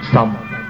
心。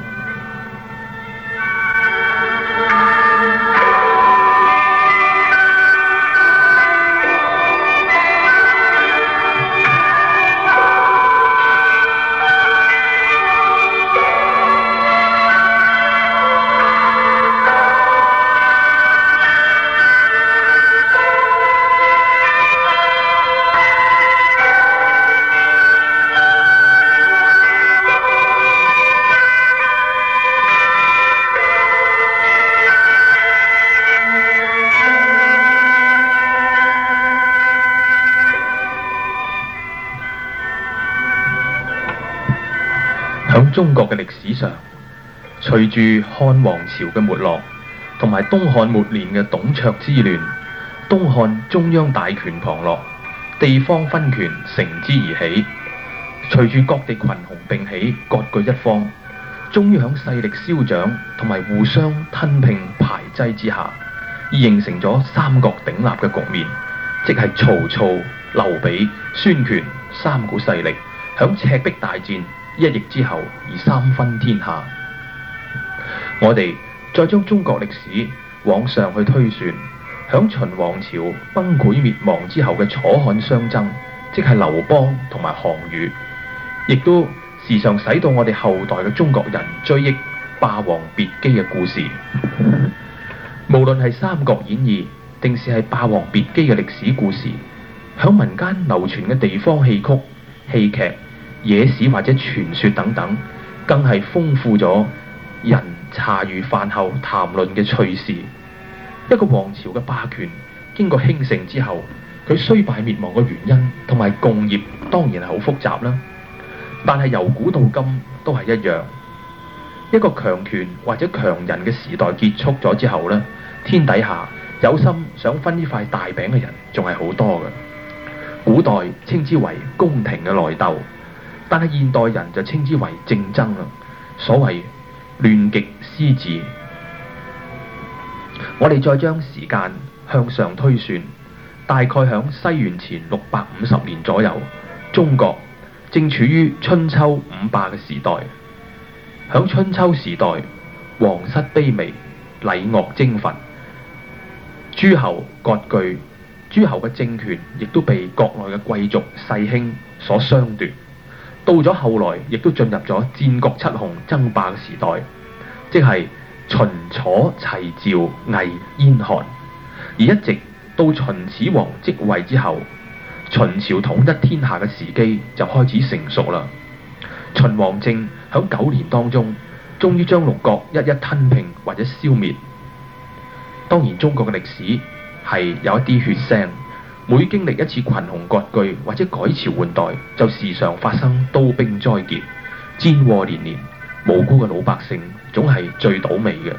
響中國嘅歷史上，隨住漢王朝嘅沒落，同埋東漢末年嘅董卓之亂，東漢中央大權旁落，地方分權乘之而起。隨住各地群雄並起，各據一方，終於響勢力消長同埋互相吞併排擠之下，而形成咗三國鼎立嘅局面，即係曹操、劉備、孫權三股勢力響赤壁大戰一役之後而三分天下。我哋再將中國歷史往上去推算，響秦王朝崩潰滅亡之後嘅楚漢相爭，即係劉邦同埋項羽，亦都時常使到我哋後代嘅中國人追憶霸王別姬嘅故事。無論係《三國演義》定是係霸王別姬嘅歷史故事，響民間流傳嘅地方戲曲、戲劇、野史或者傳說等等，更係豐富咗人茶餘飯後談論嘅趣事。一個王朝嘅霸權經過興盛之後，佢衰敗滅亡嘅原因同埋共業當然係好複雜啦。但係由古到今都係一樣，一個強權或者強人嘅時代結束咗之後呢，天底下有心想分呢塊大餅嘅人仲係好多嘅。古代稱之為宮廷嘅內鬥，但係現代人就稱之為政爭啦。所謂亂極思治。我哋再將時間向上推算，大概響西元前650年左右，中國正處於春秋五霸嘅時代。響春秋時代，皇室卑微，禮樂徵伐，諸侯割據，諸侯嘅政權亦都被國內嘅貴族世卿所相奪。到咗後來，亦都進入咗戰國七雄爭霸嘅時代，即係秦、楚、齊、趙、魏、燕、韓。而一直到秦始皇即位之後，秦朝統一天下嘅時機就開始成熟啦。秦王政響9年當中，終於將六國一一吞併或者消滅。當然，中國嘅歷史係有一啲血腥。每經歷一次群雄割據或者改朝換代，就時常發生刀兵災劫、戰禍連連，無辜嘅老百姓總係最倒霉嘅。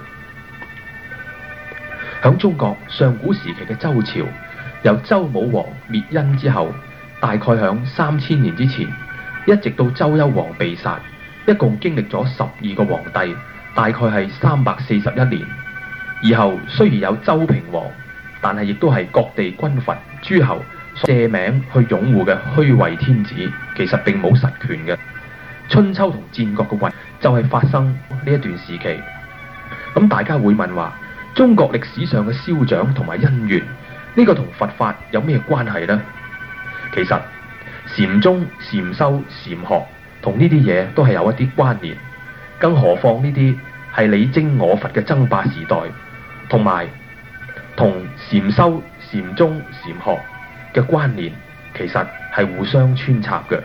響中國上古時期嘅周朝，由周武王滅殷之後，大概響3000年之前，一直到周幽王被殺，一共經歷咗12個皇帝，大概係341年。以後雖然有周平王，但係亦都係各地軍閥諸侯借名去擁護嘅虛位天子，其實並冇實權嘅。春秋同戰國嘅運就係發生呢一段時期。咁大家會問話，中國歷史上嘅消長同埋恩怨，呢個同佛法有咩關係呢？其實禪宗、禪修、禪學同呢啲嘢都係有一啲關聯，更何況呢啲係你精我佛嘅爭霸時代，同埋同禪修、禪宗、禪學嘅關聯，其實係互相穿插嘅。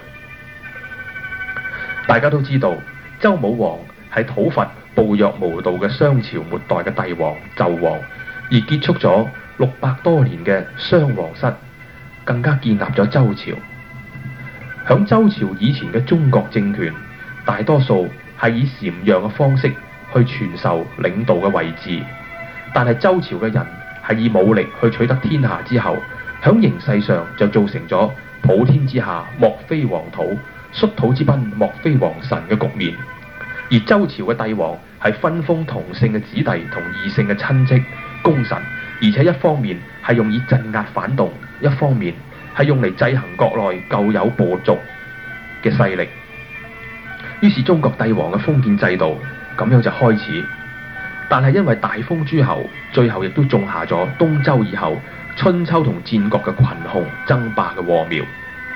大家都知道，周武王係討伐暴虐無道嘅商朝末代嘅帝王紂王，而結束咗600多年嘅商皇室，更加建立咗周朝。響周朝以前嘅中國政權，大多數係以禪讓嘅方式去傳授領導嘅位置，但係周朝嘅人係以武力去取得天下之後，響形勢上就造成咗普天之下莫非黃土，率土之濱莫非王臣嘅局面。而周朝嘅帝王係分封同姓嘅子弟同異姓嘅親戚功臣，而且一方面係用以鎮壓反動，一方面係用嚟制衡國內舊有部族嘅勢力。 於是中國帝王嘅封建制度咁樣就開始。但係因為大封諸侯，最後亦都種下咗東周以後春秋同戰國嘅群雄爭霸嘅禍苗。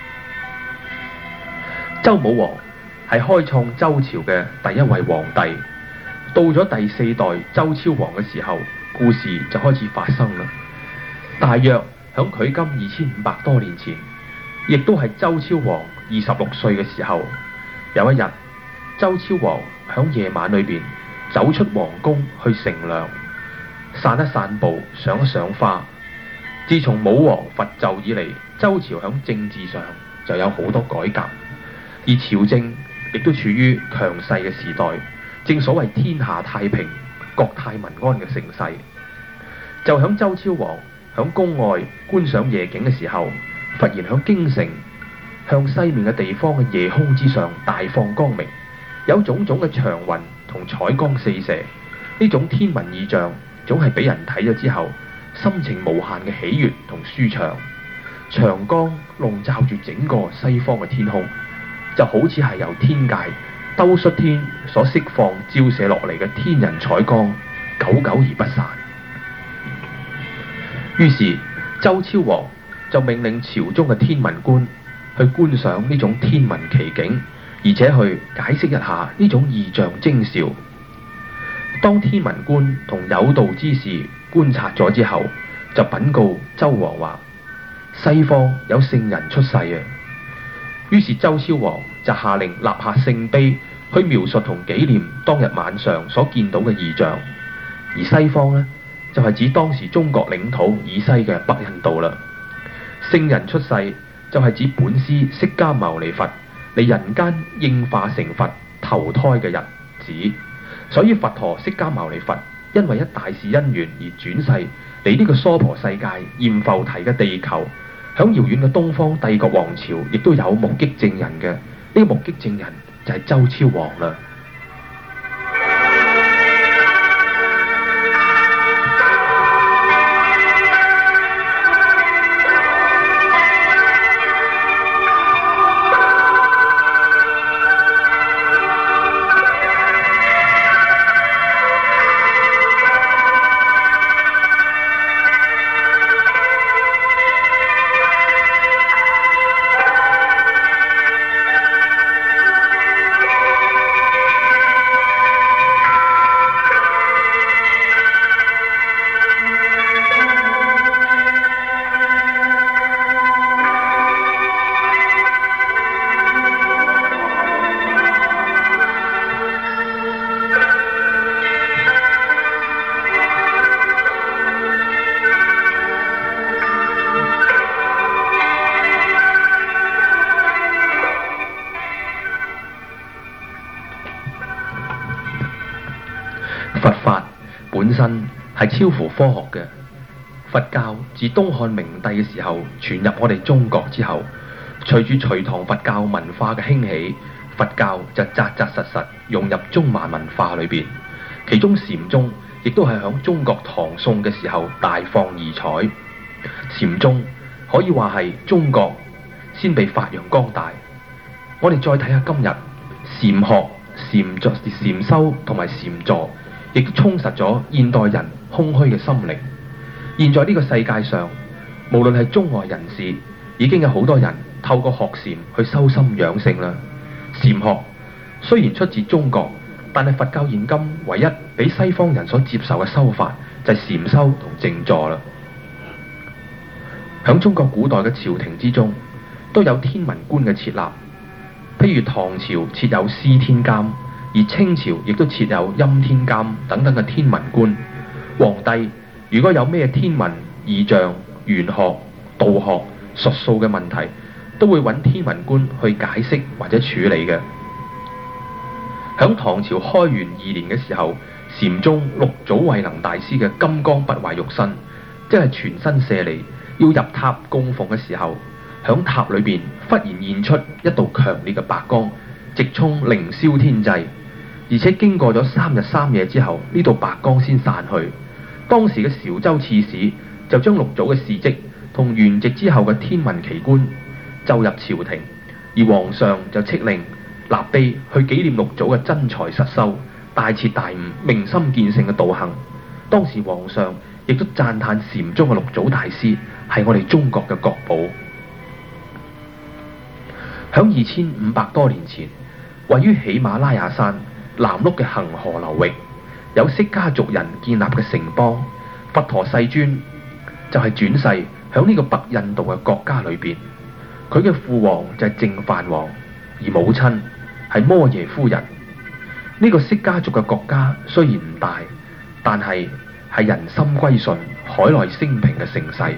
周武王係開創周朝嘅第一位皇帝，到咗第4代周昭王嘅時候，故事就開始發生啦。大約響距今2500多年前，亦都係周昭王26歲嘅時候，有一日，周昭王響夜晚裏邊走出皇宮去乘涼，散一散步，賞一賞花。自從武王伐紂以嚟，周朝響政治上就有好多改革，而朝政亦都處於強勢嘅時代，正所謂天下太平，國泰民安嘅盛世。就響周昭王響宮外觀賞夜景嘅時候，忽然響京城向西面嘅地方嘅夜空之上大放光明，有種種嘅祥雲同彩光四射。呢種天文異象總係俾人睇咗之後，心情無限嘅喜悅同舒暢。長光籠罩住整個西方嘅天空，就好似係由天界兜率天所釋放照射落嚟嘅天人彩光，久久而不散。於是周昭王就命令朝中嘅天文官去觀賞呢種天文奇景，而且去解釋一下呢種異象徵兆。當天文官同有道之士觀察咗之後，就稟告周王話：西方有聖人出世啊！於是周昭王就下令立下聖碑，去描述同紀念當日晚上所見到嘅異象。而西方呢，就係指當時中國領土以西嘅北印度啦。聖人出世就係指本師釋迦牟尼佛嚟人間應化成佛投胎嘅日子。所以佛陀釋迦牟尼佛因為一大事因緣而轉世嚟呢個娑婆世界閻浮提嘅地球。響遙遠嘅東方帝國王朝亦都有目擊證人嘅，呢個目擊證人就係周昭王啦。佛法本身係超乎科學嘅。佛教自東漢明帝嘅時候傳入我哋中國之後，隨住隋唐佛教文化嘅興起，佛教就紮紮實實融入中華文化裏邊。其中禪宗亦都係響中國唐宋嘅時候大放異彩。禪宗可以話係中國先被發揚光大。我哋再睇下今日禪學、禪修同埋禪坐，亦都充實咗現代人空虛嘅心靈。現在呢個世界上，無論係中外人士，已經有好多人透過學禪去修心養性啦。禪學雖然出自中國，但係佛教現今唯一俾西方人所接受嘅修法就係禪修同靜坐啦。響中國古代嘅朝廷之中，都有天文官嘅設立，譬如唐朝設有司天監，而清朝亦都設有欽天監等等嘅天文官。皇帝如果有咩天文異象、玄學、道學、術數嘅問題，都會揾天文官去解釋或者處理嘅。響唐朝開元2年嘅時候，禪宗六祖慧能大師嘅金剛不壞肉身，即係全身舍利，要入塔供奉嘅時候，響塔裏邊忽然現出一道強烈嘅白光，直衝凌霄天際，而且經過咗3日3夜之後，呢道白光先散去。當時嘅韶州刺史就將六祖嘅事跡同圓寂之後嘅天文奇觀奏入朝廷，而皇上就敕令立碑去紀念六祖嘅真才實修、大徹大悟、明心見性嘅道行。當時皇上亦都讚歎禪宗嘅六祖大師係我哋中國嘅國寶。響2500多年前，位於喜馬拉雅山南麓嘅恒河流域，有釋迦族人建立嘅城邦。佛陀世尊就係轉世響呢個北印度嘅國家裏邊，佢嘅父王就係淨飯王，而母親係摩耶夫人。呢個釋迦族嘅國家雖然唔大，但係人心歸順、海內升平嘅盛世。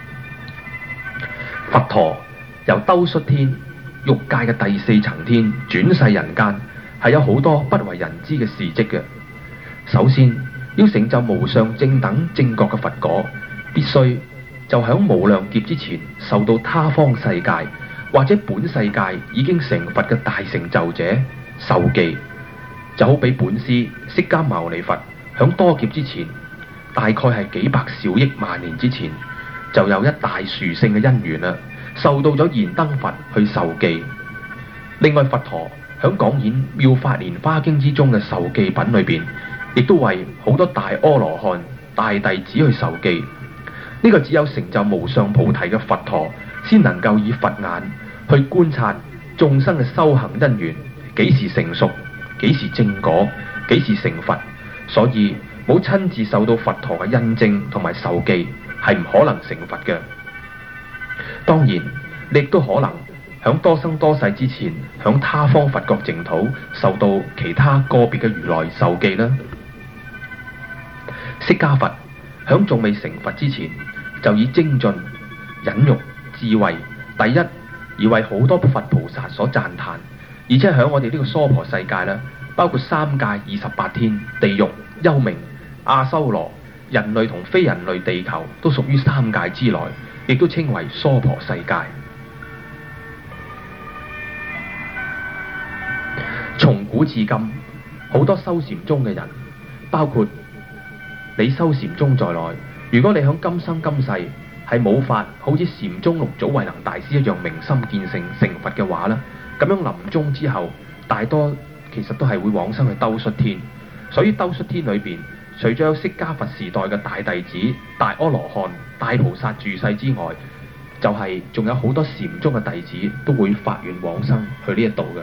佛陀由兜率天欲界嘅第4層天轉世人間，係有好多不為人知嘅事跡嘅。首先，要成就無上正等正覺嘅佛果，必須就響無量劫之前受到他方世界或者本世界已經成佛嘅大成就者受記。就好比本師釋迦牟尼佛響多劫之前，大概係幾百兆億萬年之前，就有一大殊勝嘅因緣啦，受到咗燃燈佛去受記。另外，佛陀響講演《妙法蓮華經》之中嘅受記品裏邊，亦都為好多大阿羅漢、大弟子去受記。呢個只有成就無上菩提嘅佛陀，先能夠以佛眼去觀察眾生嘅修行因緣，幾時成熟，幾時正果，幾時成佛。所以冇親自受到佛陀嘅印證同埋受記，係唔可能成佛嘅。當然，你亦都可能響多生多世之前，響他方佛國淨土受到其他個別嘅如來受記啦。釋迦佛響仲未成佛之前，就以精進、忍辱、智慧第一而為好多佛菩薩所讚歎，而且響我哋呢個娑婆世界啦，包括三界28天、地獄、幽冥、阿修羅、人類同非人類地球都屬於三界之內，亦都稱為娑婆世界。從古至今，好多修禪宗嘅人，包括你修禪宗在內，如果你響今生今世係冇法好似禪宗六祖慧能大師一樣明心見性成佛嘅話呢，咁樣臨終之後，大多其實都係會往生去兜率天。所以兜率天裏邊，除咗有釋迦佛時代嘅大弟子、大阿羅漢、大菩薩住世之外，就係仲有好多禪宗嘅弟子都會發願往生去呢一度嘅。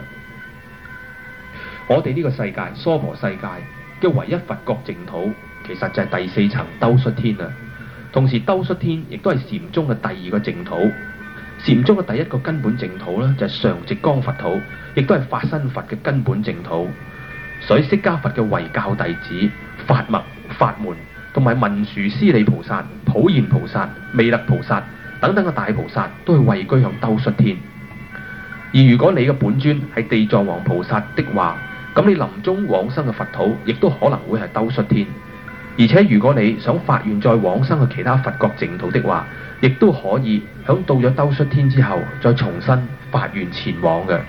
我哋呢個世界娑婆世界嘅唯一佛國淨土，其實就係第4層兜率天啦。同時兜率天亦都係禪宗嘅第2個淨土。禪宗嘅第1個根本淨土呢，就係常寂光佛土，亦都係法身佛嘅根本淨土。所以釋迦佛嘅遺教弟子、法脈、法門同埋文殊師利菩薩、普賢菩薩、彌勒菩薩等等嘅大菩薩，都係位居向兜率天。而如果你嘅本尊係地藏王菩薩的話，咁你臨終往生嘅佛土，亦都可能會係兜率天。而且如果你想發願再往生去其他佛國淨土的話，亦都可以響到咗兜率天之後，再重新發願前往嘅。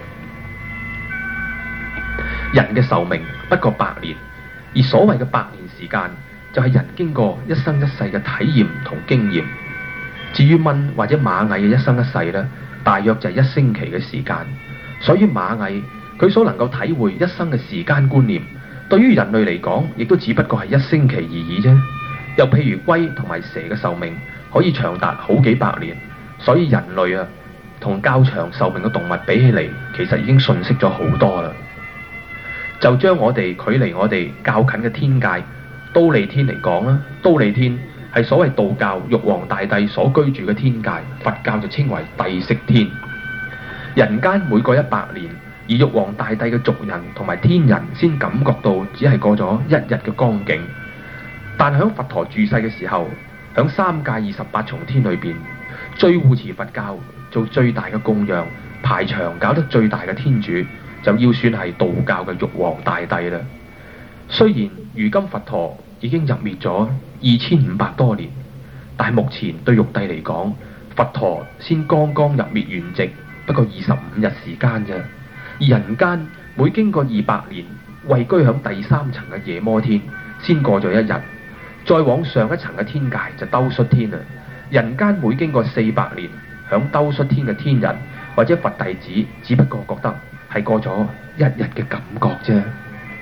人嘅壽命不過100年，而所謂嘅100年時間，就係人經過一生一世嘅體驗同經驗。至於蚊或者螞蟻嘅一生一世呢，大約就係1星期嘅時間。所以螞蟻佢所能夠體會一生嘅時間觀念，對於人類嚟講，亦都只不過係1星期而已啫。又譬如龜同埋蛇嘅壽命可以長達好幾百年，所以人類啊，同較長壽命嘅動物比起嚟，其實已經遜色咗好多啦。就將我哋距離我哋較近嘅天界忉利天嚟講啦，忉利天係所謂道教玉皇大帝所居住嘅天界，佛教就稱為帝釋天。人間每過100年，而玉皇大帝嘅族人同埋天人先感覺到只係過咗1日嘅光景。但響佛陀住世嘅時候，響三界28重天裏邊，最護持佛教、做最大嘅供養、排場搞得最大嘅天主，就要算係道教嘅玉皇大帝啦。雖然如今佛陀已經入滅咗2500多年，但係目前對玉帝嚟講，佛陀先剛剛入滅圓寂，不過25日時間啫。而人間每經過200年，位居響第3層嘅夜摩天，先過咗1日，再往上一層嘅天界就兜率天啦。人間每經過400年，響兜率天嘅天人或者佛弟子，只不過覺得係過咗一日嘅感覺啫。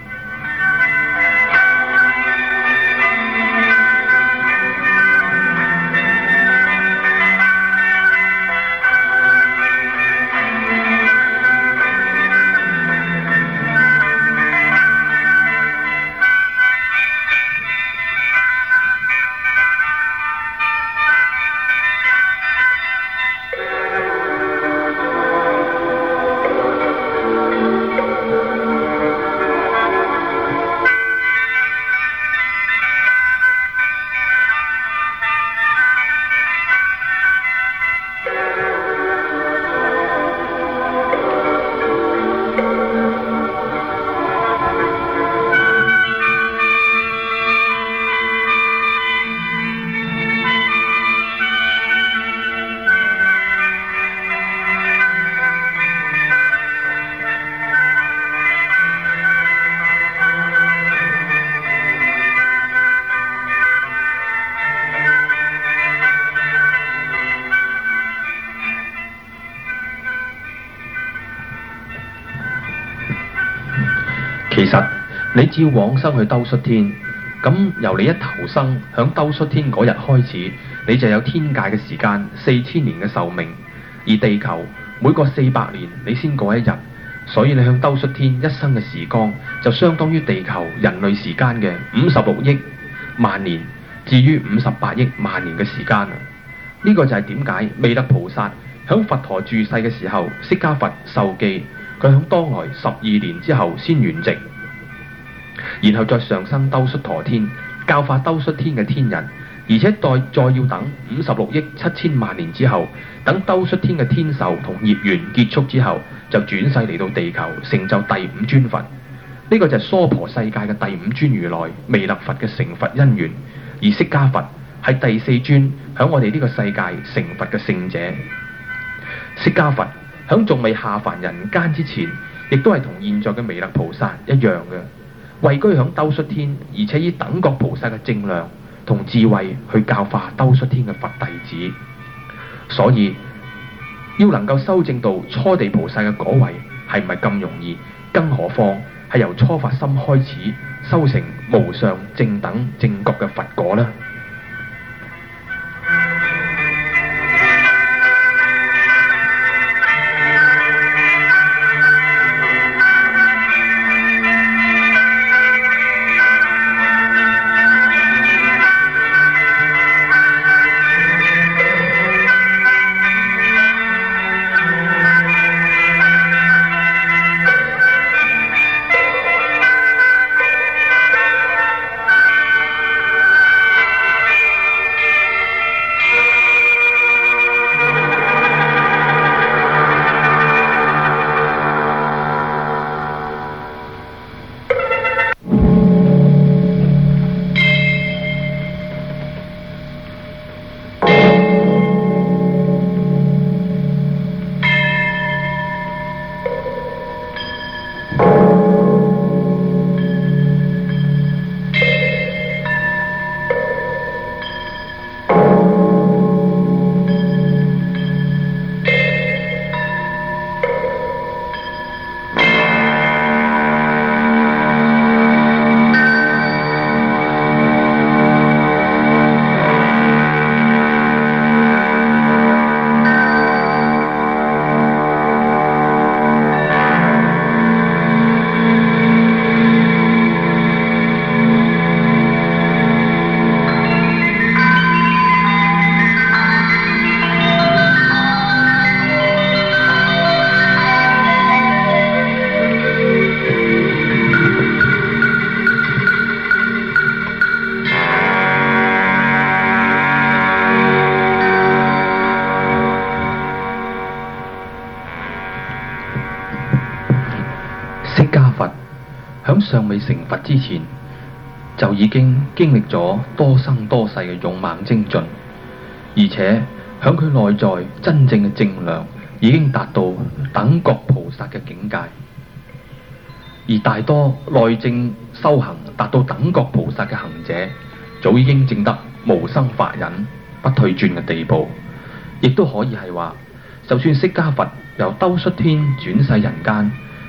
其實你只要往生去兜率天，咁由你一投生響兜率天嗰日開始，你就有天界嘅時間4000年嘅壽命，而地球每個400年你先過一日，所以你向兜率天一生嘅時光就相當於地球人類時間嘅56億萬年，至於58億萬年嘅時間啊！呢個就係點解彌勒菩薩響佛陀住世嘅時候，釋迦佛受記，佢響當來12年之後先圓寂，然後再上生兜率陀天，教化兜率天嘅天人，而且再要等56億7千萬年之後，等兜率天嘅天壽同業緣結束之後，就轉世嚟到地球成就第5尊佛。呢個就係娑婆世界嘅第5尊如來彌勒佛嘅成佛因緣，而釋迦佛係第4尊響我哋呢個世界成佛嘅聖者。釋迦佛響仲未下凡人間之前，亦都係同現在嘅彌勒菩薩一樣嘅，位居響兜率天，而且以等覺菩薩嘅正量同智慧去教化兜率天嘅佛弟子。所以要能夠修正到初地菩薩嘅果位，係唔係咁容易？更何況係由初發心開始修成無上正等正覺嘅佛果呢？響尚未成佛之前，就已經經歷咗多生多世嘅勇猛精進，而且響佢內在真正嘅正量已經達到等覺菩薩嘅境界，而大多內證修行達到等覺菩薩嘅行者，早已經證得無生法忍不退轉嘅地步。亦都可以係話，就算釋迦佛由兜率天轉世人間，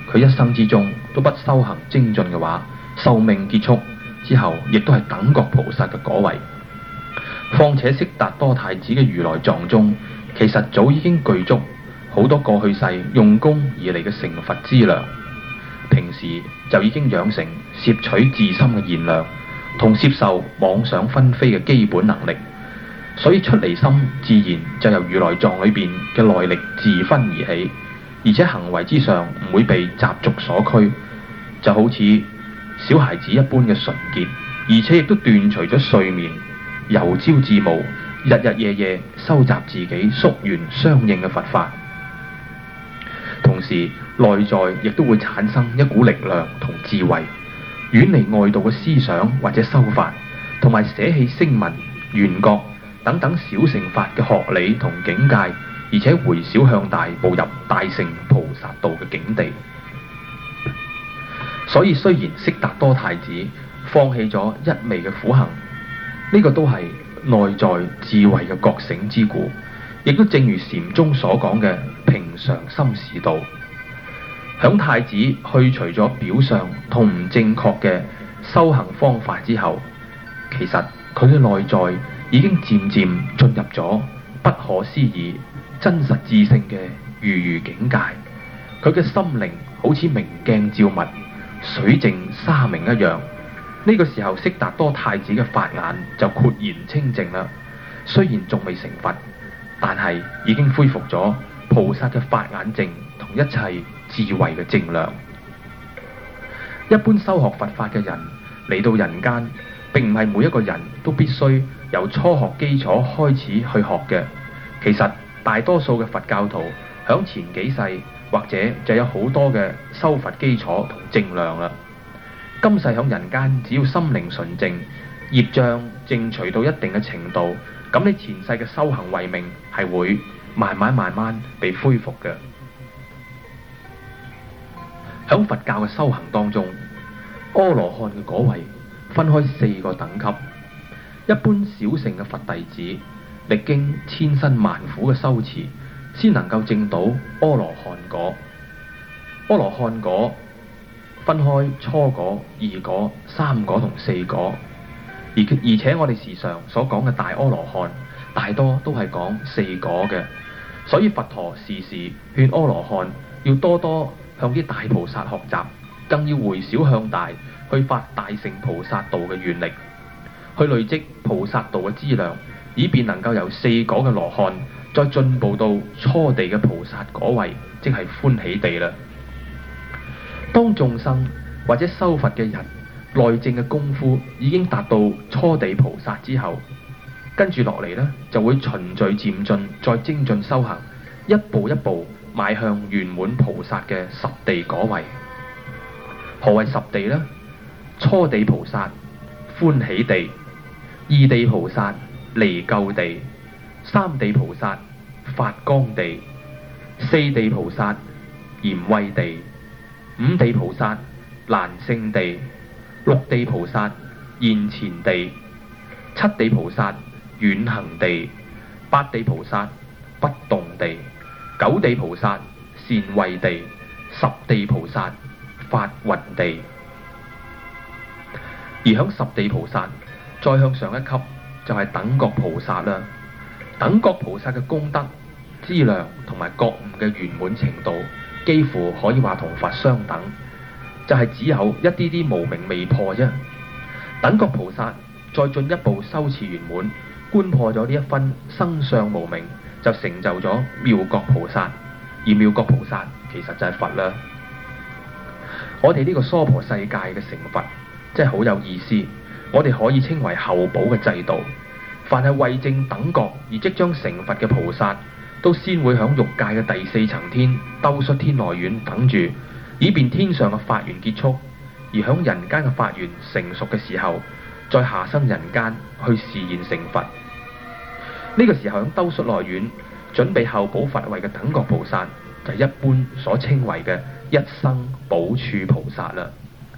佢一生之中都不修行精進嘅話，壽命結束之後，亦都係等覺菩薩嘅果位。況且悉達多太子嘅如來藏中，其實早已經具足好多過去世用功而嚟嘅成佛資糧，平時就已經養成攝取自心嘅現量同接受妄想紛飛嘅基本能力，所以出離心自然就由如來藏裏邊嘅內力自分而起，而且行為之上唔會被習俗所驅，就好似小孩子一般嘅純潔，而且亦都斷除咗睡眠，由朝至暮，日日夜夜收集自己宿緣相應嘅佛法，同時內在亦都會產生一股力量同智慧，遠離外道嘅思想或者修法，同埋捨棄聲聞、緣覺等等小乘法嘅學理同境界，而且回小向大，步入大乘菩薩道嘅境地。所以雖然悉達多太子放棄咗一味嘅苦行，呢個都係內在智慧嘅覺醒之故，亦都正如禪宗所講嘅平常心是道。響太子去除咗表上同唔正確嘅修行方法之後，其實佢嘅內在已經漸漸進入咗不可思議真實自性嘅如如境界。佢嘅心靈好似明鏡照物、水淨沙明一樣。呢個時候悉達多太子嘅法眼就豁然清淨啦。雖然仲未成佛，但係已經恢復咗菩薩嘅法眼淨同一切智慧嘅正量。一般修學佛法嘅人嚟到人間，並唔係每一個人都必須由初學基礎開始去學嘅。其實大多數嘅佛教徒響前幾世或者就有好多嘅修佛基礎同正量啦。今世響人間，只要心靈純淨，業障淨除到一定嘅程度，咁你前世嘅修行慧命係會慢慢被恢復嘅。響佛教嘅修行當中，阿羅漢嘅果位分開4個等級。一般小乘嘅佛弟子歷經千辛萬苦嘅修持，先能夠證到阿羅漢果。阿羅漢果分開初果、二果、三果同4果，而且我哋時常所講嘅大阿羅漢，大多都係講4果嘅。所以佛陀時時勸阿羅漢要多多向啲大菩薩學習，更要回小向大，去發大乘菩薩道嘅願力，去累積菩薩道嘅資糧，以便能夠由4果嘅羅漢再進步到初地嘅菩薩果位，即係歡喜地啦。當眾生或者修佛嘅人內證嘅功夫已經達到初地菩薩之後，跟住落嚟呢，就會循序漸進，再精進修行，一步一步邁向圓滿菩薩嘅十地果位。何謂十地呢？初地菩薩歡喜地，二地菩薩離垢地，三地菩薩發光地，四地菩薩嚴慧地，五地菩薩難勝地，六地菩薩現前地，七地菩薩遠行地，八地菩薩不動地，九地菩薩善慧地，十地菩薩法雲地。而響十地菩薩再向上一級就係等覺菩薩啦。等覺菩薩嘅功德資糧同埋覺悟嘅圓滿程度，幾乎可以話同佛相等，就係只有一啲啲無明未破啫。等覺菩薩再進一步修持圓滿，觀破咗呢一分生相無明，就成就咗妙覺菩薩。而妙覺菩薩其實就係佛啦。我哋呢個娑婆世界嘅成佛真係好有意思，我哋可以稱為後補嘅制度。凡係為證等覺而即將成佛嘅菩薩，都先會響欲界嘅第4層天兜率天內院等住，以便天上嘅法緣結束，而響人間嘅法緣成熟嘅時候，再下生人間去示現成佛。呢個時候響兜率內院準備後補佛位嘅等覺菩薩，就係一般所稱為嘅一生補處菩薩啦。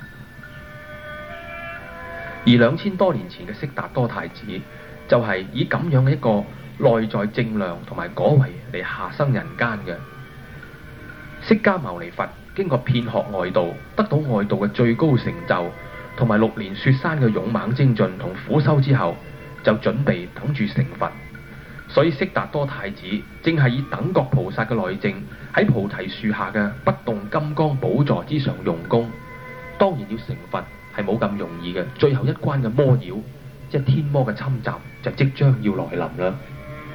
而2000多年前嘅悉達多太子，就係以咁樣嘅一個內在正量同埋果位嚟下生人間嘅。釋迦牟尼佛經過遍學外道，得到外道嘅最高成就，同埋6年雪山嘅勇猛精進同苦修之後，就準備等住成佛。所以悉達多太子正係以等覺菩薩嘅內證喺菩提樹下嘅不動金剛寶座之上用功。當然要成佛係冇咁容易嘅，最後一關嘅魔妖，即係天魔嘅侵襲，就即將要來臨啦。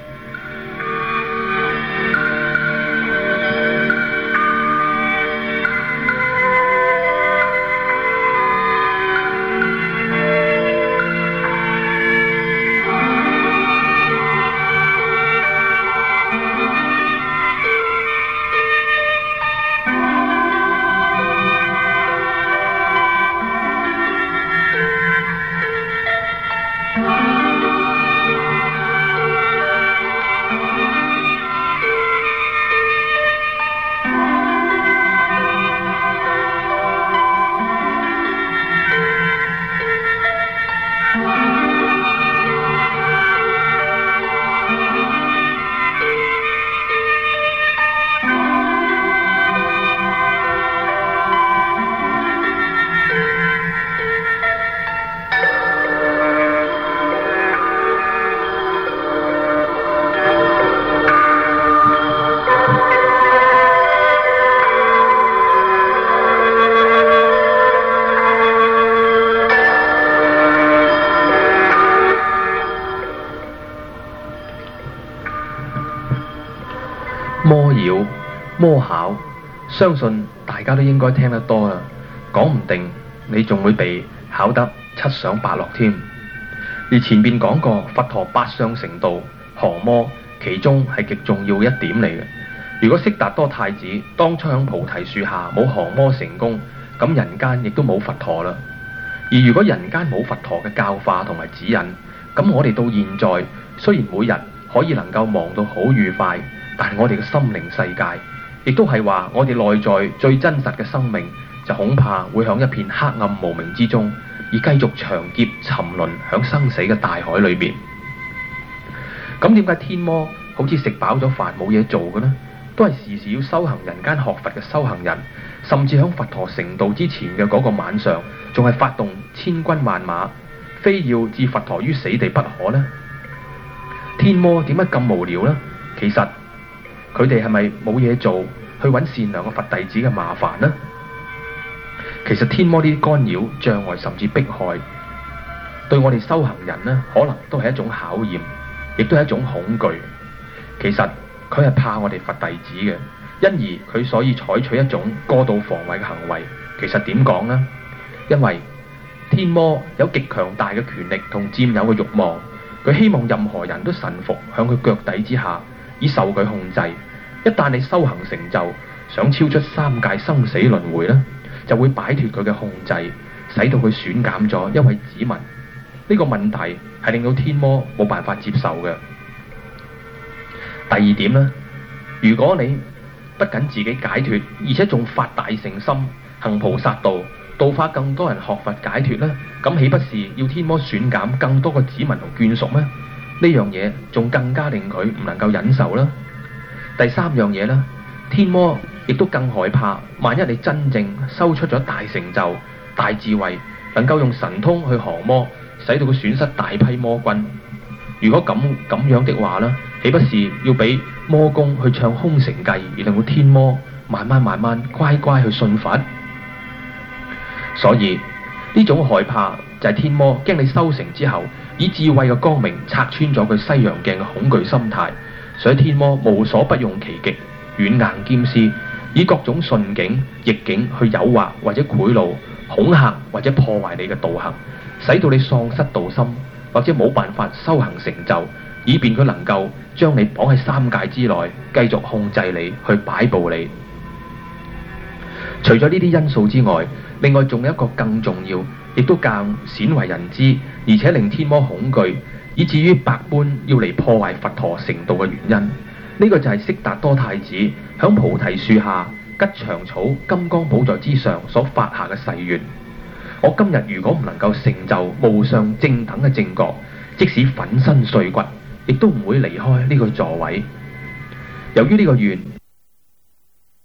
魔妖、魔考，相信大家都應該聽得多啦。講唔定你仲會被考得七上八落添。而前邊講過，佛陀八相成道，降魔其中係極重要一點嚟嘅。如果悉達多太子當初響菩提樹下冇降魔成功，咁人間亦都冇佛陀啦。而如果人間冇佛陀嘅教化同埋指引，咁我哋到現在雖然每日可以能夠忙到好愉快，但係我哋嘅心靈世界，亦都係話我哋內在最真實嘅生命，就恐怕會響一片黑暗無明之中，而繼續長劫沉淪響生死嘅大海裏邊。咁點解天魔好似食飽咗飯冇嘢做嘅呢？都係時時要修行人間學佛嘅修行人，甚至響佛陀成道之前嘅嗰個晚上，仲係發動千軍萬馬，非要置佛陀於死地不可呢？天魔點解咁無聊呢？其實佢哋係咪冇嘢做，去揾善良嘅佛弟子嘅麻煩呢？其實天魔呢啲干擾、障礙甚至迫害，對我哋修行人呢，可能都係一種考驗，亦都係一種恐懼。其實佢係怕我哋佛弟子嘅，因而佢所以採取一種過度防衛嘅行為。其實點講呢？因為天魔有極強大嘅權力同佔有嘅慾望，佢希望任何人都臣服向佢腳底之下，以受佢控制。一旦你修行成就，想超出三界生死輪迴呢，就會擺脫佢嘅控制，使到佢選減咗一位子民。呢個問題係令到天魔冇辦法接受嘅。第二點呢，如果你不僅自己解脫，而且仲發大誠心行菩薩道，度化更多人學佛解脫呢，咁豈不是要天魔選減更多嘅子民同眷屬咩？呢樣嘢仲更加令佢唔能夠忍受啦。第三樣嘢呢，天魔亦都更害怕，萬一你真正修出咗大成就、大智慧，能夠用神通去降魔，使到佢損失大批魔軍。如果咁樣的話呢，豈不是要俾魔公去唱空城計，而令到天魔慢慢乖乖去信佛？所以呢種害怕就係天魔驚你修成之後，以智慧嘅光明拆穿咗佢西洋鏡嘅恐懼心態，所以天魔無所不用其極，軟硬兼施，以各種順境逆境去誘惑或者賄賂、恐嚇或者破壞你嘅道行，使到你喪失道心，或者冇辦法修行成就，以便佢能夠將你綁喺三界之內，繼續控制你，去擺佈你。除咗呢啲因素之外，另外仲有一個更重要，亦都更鮮為人知，而且令天魔恐懼，以至於百般要嚟破壞佛陀成道嘅原因。呢個就係悉達多太子響菩提樹下吉祥草金剛寶座之上所發下嘅誓願。我今日如果唔能夠成就無上正等嘅正覺，即使粉身碎骨，亦都唔會離開呢個座位。由於呢個願